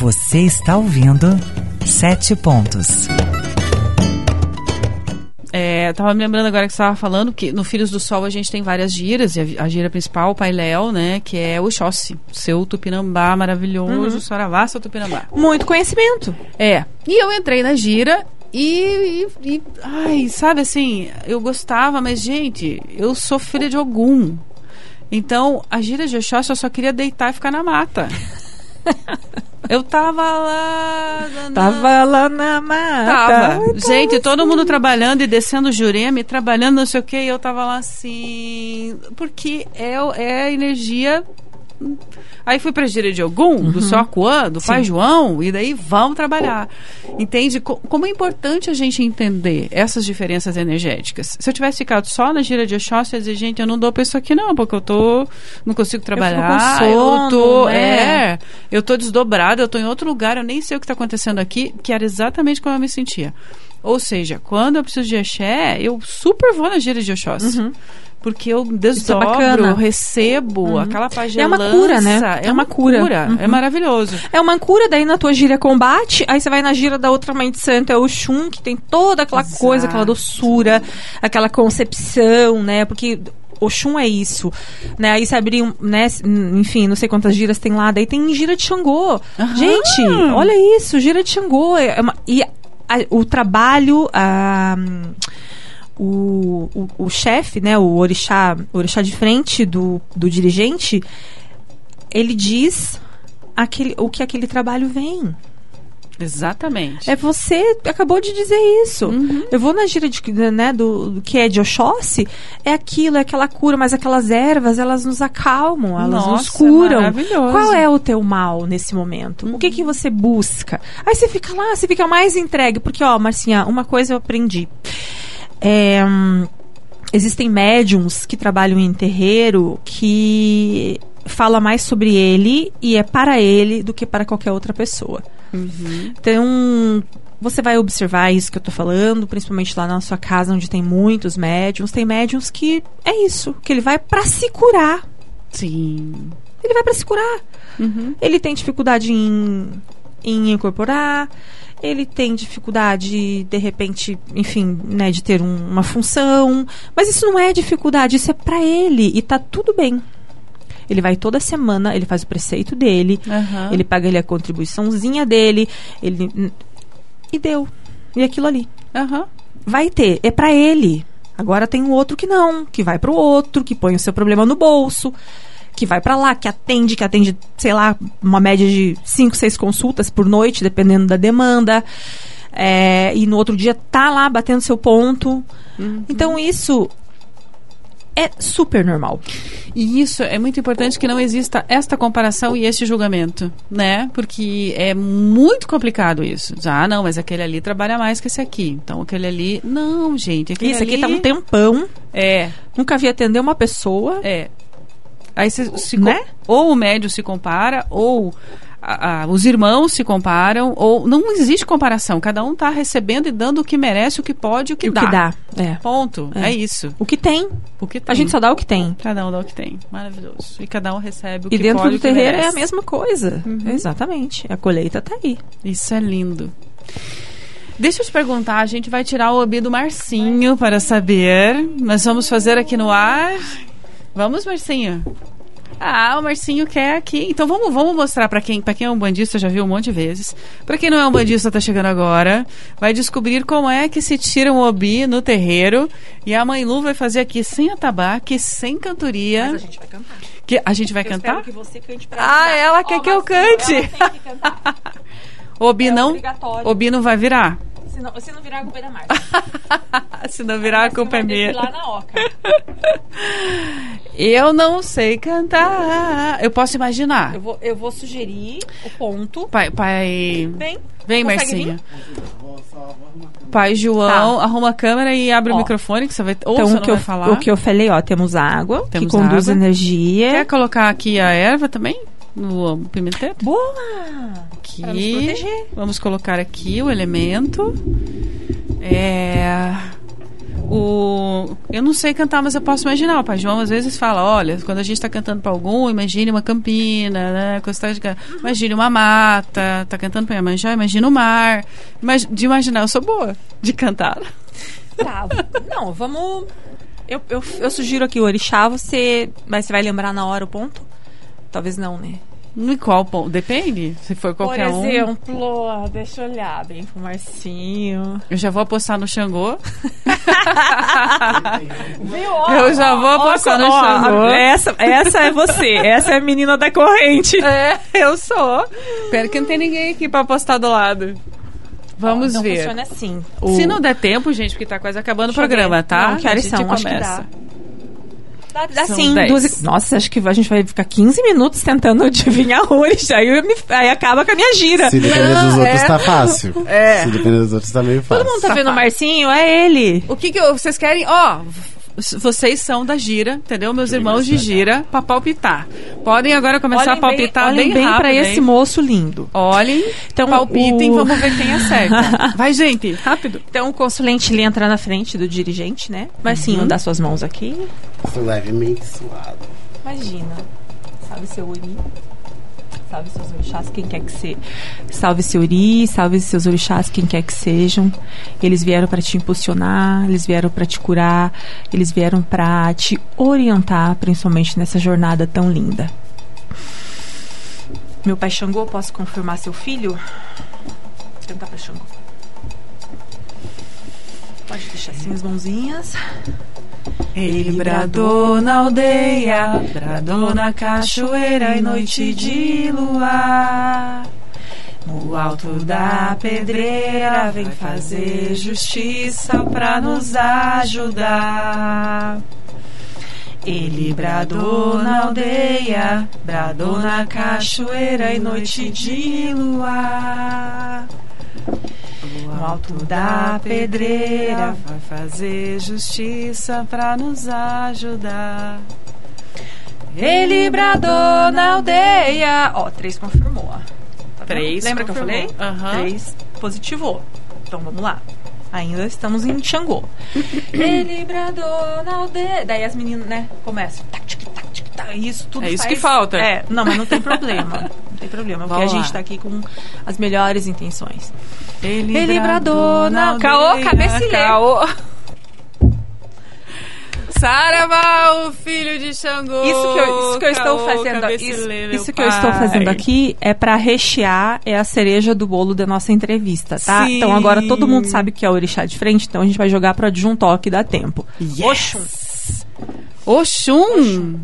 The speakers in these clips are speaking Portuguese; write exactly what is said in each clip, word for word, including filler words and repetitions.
Você está ouvindo Sete Pontos. É, eu tava me lembrando agora que você estava falando que no Filhos do Sol a gente tem várias giras, e a, a gira principal, o Pai Léo, né, que é o Oxóssi, seu Tupinambá maravilhoso, Uhum. Saravá, seu Tupinambá. Muito conhecimento. É, e eu entrei na gira e, e, e, ai, sabe assim, eu gostava, mas gente, eu sou filha de Ogum. Então, a gira de Oxóssi eu só queria deitar e ficar na mata. Eu tava lá... Na... Tava lá na mata. Tava. Tava Gente, todo assim. mundo trabalhando e descendo Jurema e trabalhando não sei o que, e eu tava lá assim... Porque é, é a energia... Aí fui pra gira de Ogum, uhum. do Soacuã, do Sim. Pai João, e daí vamos trabalhar. Entende? Como é importante a gente entender essas diferenças energéticas. Se eu tivesse ficado só na gira de Oxóssi, eu ia dizer, gente, eu não dou pra isso aqui não, porque eu tô... Não consigo trabalhar. Eu, sono, eu tô... né? É, eu tô desdobrada, eu tô em outro lugar, eu nem sei o que tá acontecendo aqui, que era exatamente como eu me sentia. Ou seja, quando eu preciso de axé, eu super vou na gira de Oxóssi. Uhum. Porque eu desdobro, é recebo uhum. aquela pagelança. É uma cura, né? É, é uma cura. cura. Uhum. É maravilhoso. É uma cura, daí na tua gira combate, aí você vai na gira da outra mãe de santo, é o Oxum, que tem toda aquela Exato. coisa, aquela doçura, aquela concepção, né? Porque... Oxum é isso, né? Aí você abriu, né? Enfim, não sei quantas giras tem lá. Daí tem gira de Xangô. Uhum. Gente, olha isso, gira de Xangô. É uma, e a, o trabalho... A, O, o, o chefe, né, o orixá, o orixá de frente do, do dirigente, ele diz aquele, o que aquele trabalho vem. Exatamente. É, você acabou de dizer isso. Uhum. Eu vou na gira de, né, do, do que é de Oxóssi, é aquilo, é aquela cura, mas aquelas ervas, elas nos acalmam, elas Nossa, nos curam. É maravilhoso. Qual é o teu mal nesse momento? Uhum. O que que você busca? Aí você fica lá, você fica mais entregue, porque, ó, Marcinha, uma coisa eu aprendi. É, hum, existem médiums que trabalham em terreiro que fala mais sobre ele e é para ele do que para qualquer outra pessoa. Uhum. Então, você vai observar isso que eu tô falando, principalmente lá na sua casa, onde tem muitos médiums. Tem médiums que é isso, que ele vai para se curar. Sim. Ele vai para se curar. Uhum. Ele tem dificuldade em, em incorporar. Ele tem dificuldade, de repente, enfim, né, de ter um, uma função. Mas isso não é dificuldade, isso é pra ele. E tá tudo bem. Ele vai toda semana, ele faz o preceito dele, uhum. ele paga ali a contribuiçãozinha dele, ele... E deu. E aquilo ali. Uhum. Vai ter, é pra ele. Agora tem um outro que não, que vai pro outro, que põe o seu problema no bolso, que vai pra lá, que atende, que atende, sei lá, uma média de cinco, seis consultas por noite, dependendo da demanda. É, e no outro dia tá lá batendo seu ponto. Uhum. Então isso é super normal. E isso é muito importante, que não exista esta comparação e este julgamento, né? Porque é muito complicado isso. Ah, não, mas aquele ali trabalha mais que esse aqui. Então aquele ali... Não, gente. Aquele Isso ali... aqui tá um tempão. É. Nunca vi atender uma pessoa. É. Aí se, se né? Ou o médio se compara, ou a, a, os irmãos se comparam, ou não existe comparação. Cada um está recebendo e dando o que merece, o que pode, o que e dá. O que dá. É. Ponto. É. é isso. O que tem. O que tem. A gente só dá o que tem. Cada um dá o que tem. Maravilhoso. E cada um recebe o e que dentro pode. do o que terreiro merece. É a mesma coisa. Uhum. Exatamente. A colheita tá aí. Isso é lindo. Deixa eu te perguntar, a gente vai tirar o obi do Marcinho para saber. Nós vamos fazer aqui no ar. Vamos, Marcinho? Ah, o Marcinho quer aqui. Então vamos, vamos mostrar para quem, para quem é um bandista, já viu um monte de vezes. Para quem não é um bandista, tá chegando agora, vai descobrir como é que se tira um obi no terreiro. E a Mãe Lu vai fazer aqui sem atabaque, sem cantoria. Mas a gente vai cantar. Que a gente vai eu cantar? Espero que você cante pra Ah, mim. ela quer oh, que eu cante. Ela tem que cantar. Obi é não, obi não vai virar. Se não, se não virar, a culpa é da Marcia. Se não virar, a culpa é minha. Lá na oca. Eu não sei cantar. Eu posso imaginar. Eu vou, eu vou sugerir o ponto. Pai, pai... Vem. Vem, Marcinha. Pai João, tá. Arruma a câmera e abre ó. o microfone que você vai... Ou então, você o não que vai eu, falar. O que eu falei, ó, temos água, temos que conduz água. energia. Quer colocar aqui a erva também? No pimenteiro? Boa! Aqui. Pra nos proteger. Vamos colocar aqui o elemento. É... o, eu não sei cantar, mas eu posso imaginar. O Pai João às vezes fala, olha, quando a gente está cantando para algum, imagine uma campina, né? Quando de, imagine uma mata, tá cantando para Iemanjá, imagina o mar. Mas de imaginar, eu sou boa de cantar. Tá, não, vamos... Eu, eu, eu sugiro aqui o orixá, você, mas você vai lembrar na hora o ponto? Talvez não, né? E qual ponto? Depende. Se for qualquer um. Por exemplo, um... deixa eu olhar bem pro Marcinho. Eu já vou apostar no Xangô. Viu? Eu já vou apostar ó, no ó, Xangô. Essa, essa é você. Essa é a menina da corrente. É, eu sou. Espero que não tem ninguém aqui pra apostar do lado. Vamos não ver. Funciona assim. O... Se não der tempo, gente, porque tá quase acabando deixa o programa, tá? Não, que horas são? Começa. Acho que dá. Assim, duas, nossa, acho que a gente vai ficar quinze minutos tentando adivinhar o orixá. Aí, aí acaba com a minha gira. Se depender dos outros, é. tá fácil. É. Se depender dos outros, tá meio fácil. Todo mundo tá vendo o Marcinho? É ele. O que que eu, vocês querem? Ó, vocês são da gira, entendeu? Meus irmãos de gira, pra palpitar. Podem agora começar olhem a palpitar bem, bem, olhem bem rápido. Pra esse hein? moço lindo. Olhem, então, palpitem, o... vamos ver quem acerta. Vai, gente, rápido. Então o consulente ele entra na frente do dirigente, né? Marcinho, uhum. Dá suas mãos aqui. Levemente suado. Imagina. Salve seu Uri. Salve seus orixás, quem quer que seja. Salve seu Uri, salve seus orixás, quem quer que sejam. Eles vieram para te impulsionar, eles vieram para te curar, eles vieram para te orientar, principalmente nessa jornada tão linda. Meu pai Xangô, posso confirmar seu filho? Vou tentar para Xangô. Pode deixar assim as mãozinhas. Ele bradou na aldeia, bradou na cachoeira em noite de luar. No alto da pedreira vem fazer justiça pra nos ajudar. Ele bradou na aldeia, bradou na cachoeira em noite de luar. No alto da pedreira vai fazer justiça pra nos ajudar. Ele bradou na aldeia. Ó, três confirmou. Tá três Lembra confirmou. Que eu falei? Uhum. Três positivou. Então vamos lá. Ainda estamos em Xangô. Ele bradou na aldeia. Daí as meninas, né, começam. Isso tudo é isso faz... que falta. É, não, mas não tem problema. Não tem problema, porque vamos a gente lá. Tá aqui com as melhores intenções. Ele, Ele bradou na aldeia. Caô, cabecilê. Caô. Saravá, o filho de Xangô. Isso que eu, isso que eu estou Caô, fazendo, isso, isso que eu pai. estou fazendo aqui é para rechear, é a cereja do bolo da nossa entrevista, tá? Sim. Então agora todo mundo sabe que é o orixá de frente, então a gente vai jogar para adjuntor que dá tempo. Yes. Oxum. Oxum. Oxum.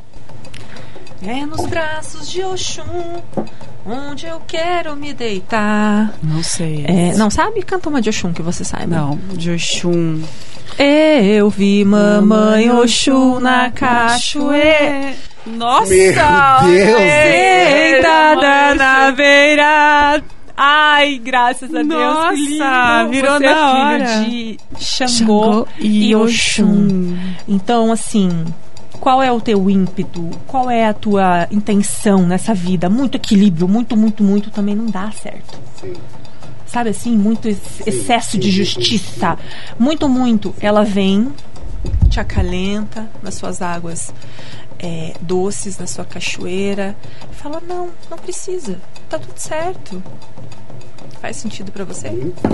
É nos braços de Oxum onde eu quero me deitar. Não sei. É, não sabe? Canta uma de Oxum que você saiba. Não, de Oxum. Eu vi mamãe Oxum na cachoeira. Nossa! Meu Deus! Deitada na beira. Ai, graças a Deus. Nossa, que lindo. virou você na é filho hora. De Xangô, Xangô e, e Oxum. Oxum. Então, assim, qual é o teu ímpeto? Qual é a tua intenção nessa vida? Muito equilíbrio, muito, muito, muito também não dá certo. Sim. Sabe assim, muito ex- excesso sim, de sim, justiça. Muito, muito. Ela vem, te acalenta nas suas águas é, doces, na sua cachoeira. Fala, não, não precisa. Tá tudo certo. Faz sentido pra você?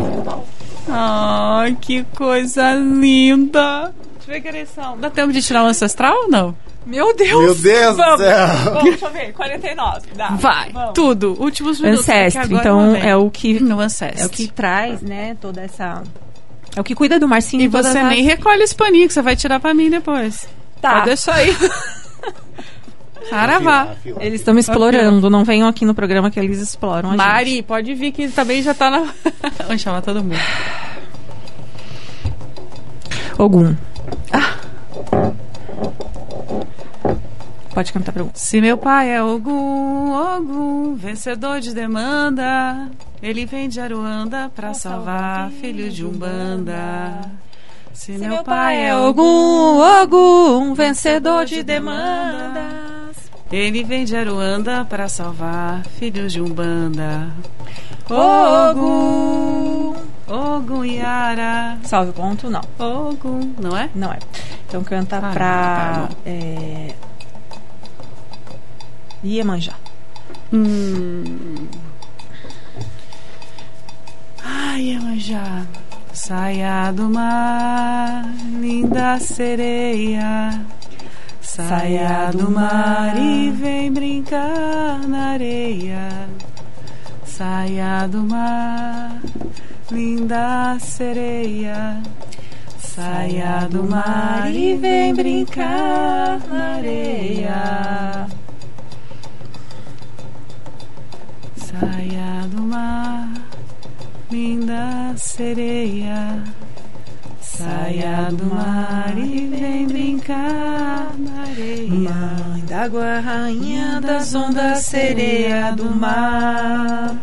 Ai, que coisa linda. Deixa eu ver que ereção. Dá tempo de tirar o ancestral ou não? Meu Deus! Meu Deus vamos, do céu! Vamos, deixa eu ver. quarenta e nove. Dá. Vai, vamos. tudo. Últimos minutos. Ancestro, então é o que no ancestro. é o que traz, né, toda essa é o que cuida do Marcinho. E você as... nem recolhe esse paninho que você vai tirar pra mim depois. Tá. Pode deixar aí. Saravá. Eles estão me explorando, não venham aqui no programa que eles exploram a Mari, gente. pode vir que também já tá na... Vamos chamar todo mundo. Ogum. Ah. Pode cantar pra Ogum. Se meu pai é Ogum, Ogum, vencedor de demanda, ele vem de Aruanda pra salvar filho de Umbanda. Se, Se meu pai é Ogum, Ogum, vencedor de demandas, ele vem de Aruanda pra salvar filhos de Umbanda. Ogum, Ogum Yara. Salve ponto, não. Ogum, não é? Não é. Então canta Ah, pra... tá bom. É... Iemanjá. Hum. Ai, Iemanjá. Saia do mar, linda sereia. Saia do mar e vem brincar na areia. Saia do mar, linda sereia. Saia do mar e vem brincar na areia. Saia do mar, linda sereia. Saia do mar e vem brincar na areia. Mãe d'água, rainha das ondas, sereia do mar.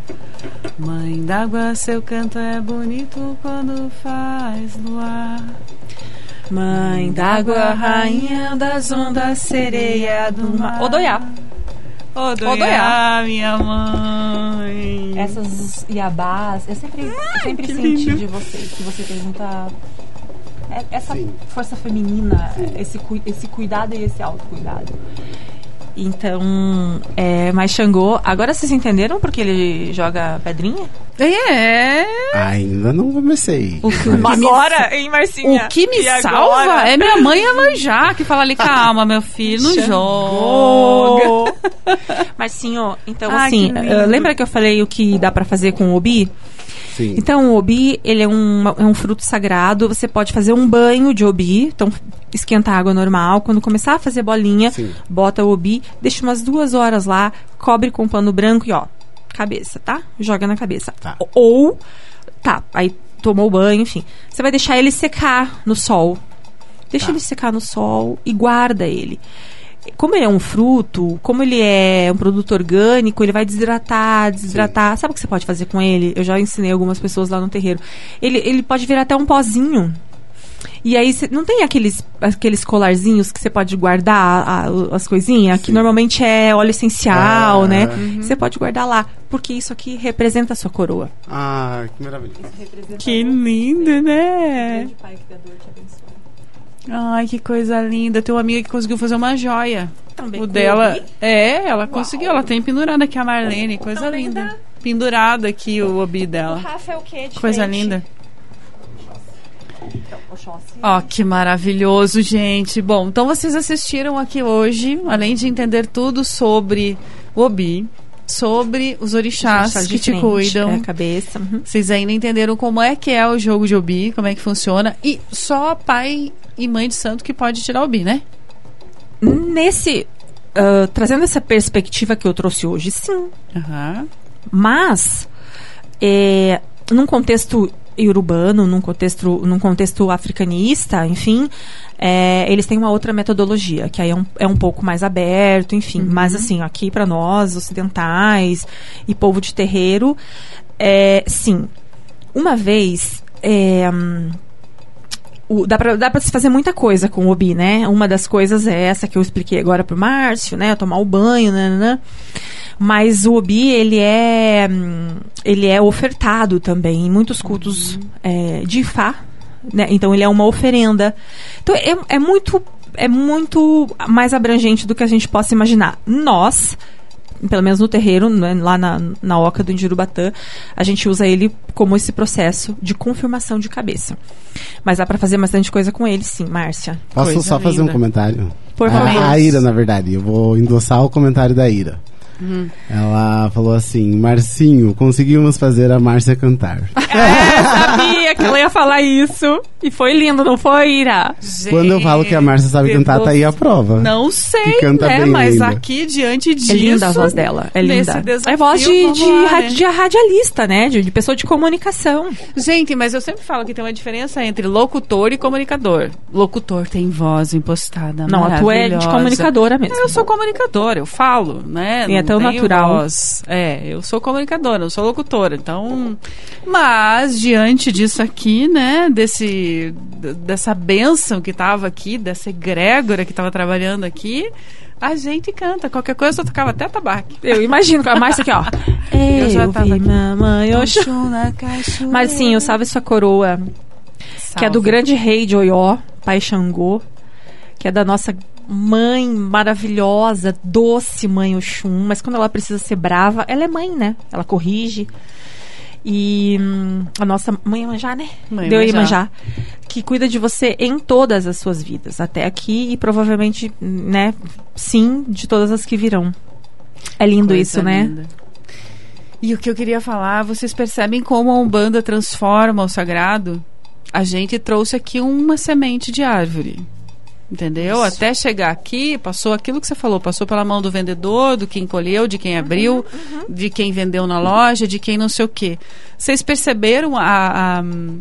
Mãe d'água, seu canto é bonito quando faz luar. Mãe d'água, rainha das ondas, sereia do mar. Odoiá. Odoiá, Odoiá. minha mãe. Essas iabás, eu sempre, eu sempre que senti lindo. de vocês que você tem muita... é- Essa Sim. força feminina, esse, cui- esse cuidado e esse autocuidado. Então, é, mas Xangô, agora vocês entenderam porque ele joga pedrinha? É. Ainda não comecei. O que, Mas- me- Agora, hein, Marcinha? o que me E agora? salva é minha mãe Iemanjá, que fala ali, calma, meu filho, não joga. Marcinho, então Ai, assim, que lindo. eh, lembra que eu falei o que dá pra fazer com o obi? Sim. Então, o obi, ele é um, é um fruto sagrado. Você pode fazer um banho de obi. Então, esquenta a água normal. Quando começar a fazer bolinha, Sim. bota o obi, deixa umas duas horas lá, cobre com pano branco e, ó, cabeça, tá? Joga na cabeça. Tá. Ou, tá, aí tomou o banho, enfim. Você vai deixar ele secar no sol. Deixa Tá. ele secar no sol e guarda ele. Como ele é um fruto, como ele é um produto orgânico, ele vai desidratar, desidratar. Sabe o que você pode fazer com ele? Eu já ensinei algumas pessoas lá no terreiro. Ele, ele pode virar até um pozinho. E aí, cê, não tem aqueles, aqueles colarzinhos que você pode guardar a- a- as coisinhas? Que Sim. normalmente é óleo essencial, Ah. né? Uhum. Você pode guardar lá. Porque isso aqui representa a sua coroa. Ah, que maravilha. Que lindo, né? Pai Criador te abençoe. Ai, que coisa linda. Tem uma amiga que conseguiu fazer uma joia. Também O com dela. obi? É, ela conseguiu. Ela tem pendurada aqui a Marlene. Coisa Também linda. dá. Pendurado aqui o obi O dela. Rafa é o quê? Diferente? Coisa linda. Então, Oxóssi. Ó, que maravilhoso, gente. Bom, então vocês assistiram aqui hoje, além de entender tudo sobre o obi, sobre os orixás Tá de que te frente, cuidam. É, a cabeça. Uhum. Vocês ainda entenderam como é que é o jogo de obi, como é que funciona. E só pai e mãe de santo que pode tirar o obi, né? Nesse... ah, trazendo essa perspectiva que eu trouxe hoje, sim. Aham. Mas, é, num contexto iorubano, num contexto, num contexto africanista, enfim, é, eles têm uma outra metodologia, que aí é um, é um pouco mais aberto, enfim. Mas, assim, aqui para nós, ocidentais e povo de terreiro, é, sim. Uma vez... É, hum, o- dá, pra, dá pra se fazer muita coisa com o obi, né? Uma das coisas é essa que eu expliquei agora pro Márcio, né? Tomar o banho, né? Mas o obi, ele é, hum, ele é ofertado também em muitos cultos é, de Ifá, né? Então ele é uma oferenda. Então é, é muito é muito mais abrangente do que a gente possa imaginar. Nós, pelo menos no terreiro, né, lá na, na Oca do Indirubatã, a gente usa ele como esse processo de confirmação de cabeça. Mas dá pra fazer bastante coisa com ele, sim, Márcia. Posso Coisa só fazer um linda. comentário? Por favor. A, a Ira, na verdade. Eu vou endossar o comentário da Ira. Hum. Ela falou assim: Marcinho, conseguimos fazer a Márcia cantar. É, sabia que ela ia falar isso. E foi lindo, não foi, Ira? Quando eu falo que a Márcia sabe Gente, cantar, tá aí a prova. Não sei, Que canta né? bem Mas ainda. aqui, diante disso... É linda a voz dela, é nesse linda. desafio, É voz de, vamos de, lá, ra- né? de radialista, né? De, de pessoa de comunicação. Gente, mas eu sempre falo que tem uma diferença entre locutor e comunicador. Locutor tem voz impostada, Não, a tua é de maravilhosa. comunicadora mesmo. Eu sou comunicadora, eu falo, né? E é Não tão tenho natural. voz. É, eu sou comunicadora, não sou locutora. Então, mas diante disso aqui, né, desse d- dessa bênção que tava aqui, dessa egrégora que tava trabalhando aqui, a gente canta. Qualquer coisa eu tocava até tabaco. Eu imagino com a Márcia aqui, ó. É, Eu já eu tava vi, aqui. mamãe, Oxum. Oxum na cachoeira. Marcinho, salve sua coroa, que é do Salve. grande rei de Oió, Pai Xangô, que é da nossa mãe maravilhosa, doce mãe Oxum, mas quando ela precisa ser brava, ela é mãe, né? Ela corrige. E hum, a nossa mãe Iemanjá, né? Mãe Deu Iemanjá. Iemanjá, que cuida de você em todas as suas vidas, até aqui e provavelmente, né, sim, de todas as que virão. É lindo Coisa isso, né? linda. E o que eu queria falar, vocês percebem como a Umbanda transforma o sagrado? A gente trouxe aqui uma semente de árvore. Entendeu? Isso. Até chegar aqui, passou aquilo que você falou, passou pela mão do vendedor, do quem colheu, de quem abriu, Uhum, uhum. de quem vendeu na loja, de quem não sei o quê. Vocês perceberam a, a,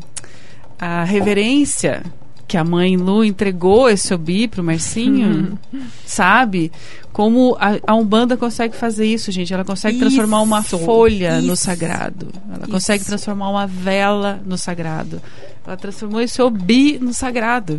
a reverência que a mãe Lu entregou esse obi pro Marcinho? Uhum. Sabe? Como a, a Umbanda consegue fazer isso, gente. Ela consegue Isso, transformar uma folha no isso, sagrado. Ela isso. consegue transformar uma vela no sagrado. Ela transformou esse obi no sagrado.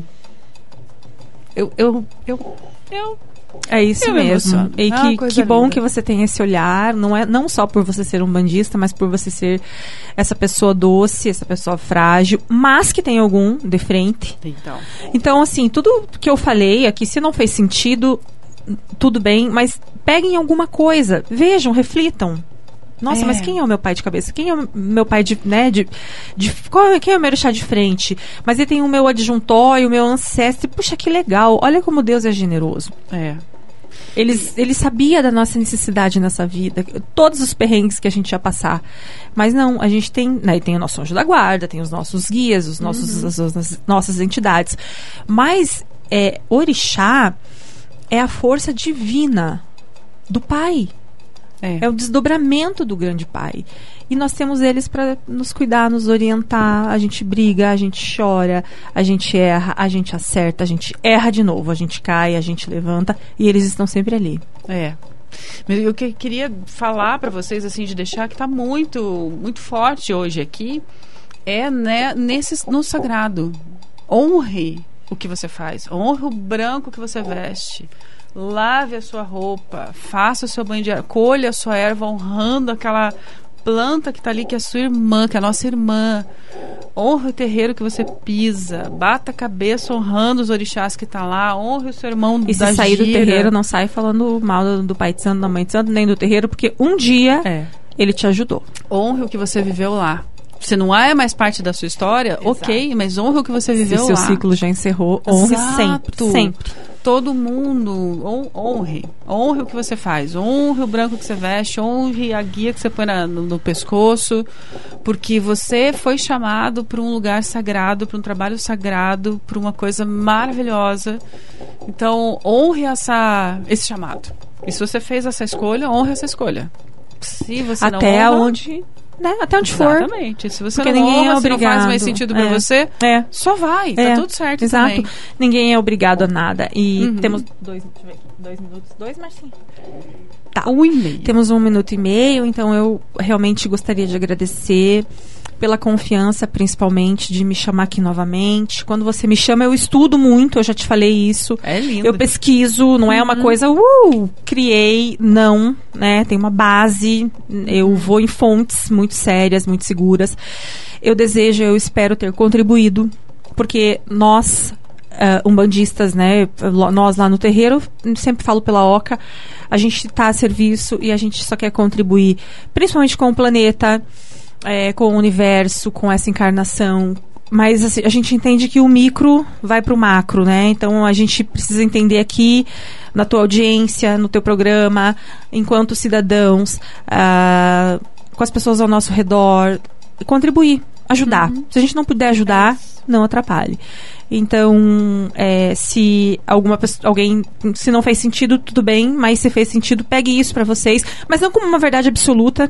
Eu, eu, eu, eu É isso Eu me mesmo. emociono. E É uma que, coisa que bom linda. que você tem esse olhar, não é não só por você ser um bandista, mas por você ser essa pessoa doce, essa pessoa frágil, mas que tem algum de frente. Então. Então, assim, tudo que eu falei aqui, se não fez sentido, tudo bem, mas peguem alguma coisa, vejam, reflitam. Nossa, É. mas quem é o meu pai de cabeça? Quem é o meu pai de, né, de, de qual é, quem é o meu orixá de frente? Mas ele tem o meu adjuntório, o meu ancestre. Puxa, que legal. Olha como Deus é generoso. É. Ele, ele sabia da nossa necessidade nessa vida, todos os perrengues que a gente ia passar. Mas não, a gente tem, né, tem o nosso anjo da guarda, tem os nossos guias, os nossos, Uhum. as, as nossas entidades. Mas é, orixá é a força divina do pai. É. É o desdobramento do grande pai. E nós temos eles para nos cuidar, nos orientar. A gente briga, a gente chora, a gente erra, a gente acerta, a gente erra de novo, a gente cai, a gente levanta e eles estão sempre ali. É. Mas eu que queria falar para vocês, assim, de deixar que tá muito, muito forte hoje aqui, é, né, nesse, no sagrado. Honre o que você faz. Honre o branco que você veste. Lave a sua roupa. Faça o seu banho de erva. Colha a sua erva honrando aquela planta que tá ali, que é a sua irmã, que é a nossa irmã. Honre o terreiro que você pisa. Bata a cabeça honrando os orixás que tá lá. Honre o seu irmão E da se sair do gira. terreiro, não sai falando mal do, do pai de santo, da mãe de santo, nem do terreiro, porque um dia É. ele te ajudou. Honre o que você viveu lá. Se não é mais parte da sua história, Exato. ok, mas honre o que você Se viveu seu lá. ciclo já encerrou, honre Exato. sempre, sempre. Todo mundo, hon- honre. Honre o que você faz. Honre o branco que você veste. Honre a guia que você põe na- no, no pescoço. Porque você foi chamado para um lugar sagrado, para um trabalho sagrado, para uma coisa maravilhosa. Então, honre essa, esse chamado. E se você fez essa escolha, honre essa escolha. Se você Até não honra, onde, né? Até onde for. exatamente. Se você Porque não ninguém honra, é se não faz mais obrigado. sentido para É. você, É. só vai. É, Tá tudo certo exato. também. Ninguém é obrigado a nada. E Uhum. temos dois, deixa eu ver aqui, dois minutos. Dois, Marcinho? Tá. Um e meio. Temos um minuto e meio, então eu realmente gostaria de agradecer pela confiança, principalmente, de me chamar aqui novamente. Quando você me chama, eu estudo muito, eu já te falei isso. É lindo. Eu pesquiso, não é uma coisa, uh, criei, não, né? Tem uma base, eu vou em fontes muito sérias, muito seguras. Eu desejo, eu espero ter contribuído, porque nós, uh, umbandistas, né? Nós lá no terreiro, sempre falo pela Oca, a gente está a serviço e a gente só quer contribuir, principalmente com o planeta, é, com o universo, com essa encarnação. Mas assim, a gente entende que o micro vai para o macro, né? Então a gente precisa entender aqui, na tua audiência, no teu programa, enquanto cidadãos, ah, com as pessoas ao nosso redor, contribuir, ajudar. Se a gente não puder ajudar, não atrapalhe. Então, é, se alguma pessoa, alguém, se não fez sentido, tudo bem, mas se fez sentido, pegue isso para vocês, mas não como uma verdade absoluta,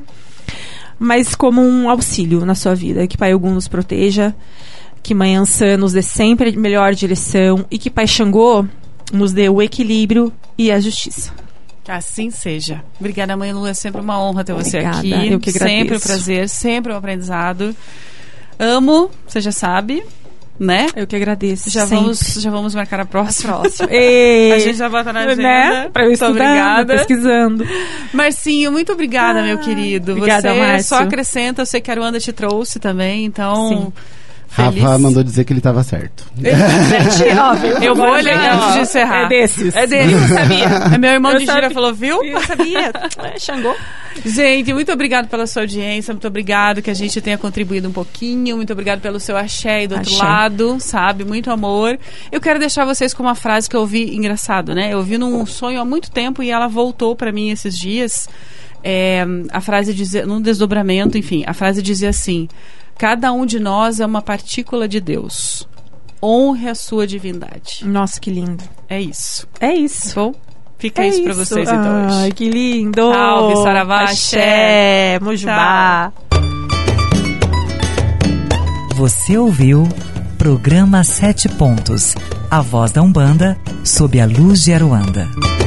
mas como um auxílio na sua vida. Que Pai Ogum nos proteja, que Mãe Ansã nos dê sempre a melhor direção e que Pai Xangô nos dê o equilíbrio e a justiça. Assim seja. Obrigada, Mãe Lu. É sempre uma honra ter você Obrigada, aqui. eu que agradeço. Sempre um prazer, sempre um aprendizado. Amo, você já sabe. né? Eu que agradeço. Já sempre. vamos, já vamos marcar a próxima. A próxima. E... A gente já bota na agenda. Né? Pra eu Muito estudar, obrigada. pesquisando. Marcinho, muito obrigada, ah, meu querido. Obrigada, Você Márcio. só acrescenta, eu sei que a Aruanda te trouxe também, então... Sim. Feliz. Rafa mandou dizer que ele tava certo. Eu vou olhar antes de encerrar. É desses. É desses. Eu sabia. É meu irmão Eu de gira sabia. falou, viu? Eu sabia. É, Xangô. Gente, muito obrigado pela sua audiência, muito obrigado que a gente tenha contribuído um pouquinho, muito obrigado pelo seu axé aí do outro Axé. lado, sabe? Muito amor. Eu quero deixar vocês com uma frase que eu ouvi, engraçado, né? Eu ouvi num sonho há muito tempo e ela voltou pra mim esses dias. É, a frase dizia, num desdobramento, enfim, a frase dizia assim: cada um de nós é uma partícula de Deus. Honre a sua divindade. Nossa, que lindo. É isso. É isso. Bom, fica É isso pra vocês então hoje. Ai, que lindo. Salve, saravá, axé. axé, mojubá. Você ouviu Programa Sete Pontos, a voz da Umbanda sob a luz de Aruanda.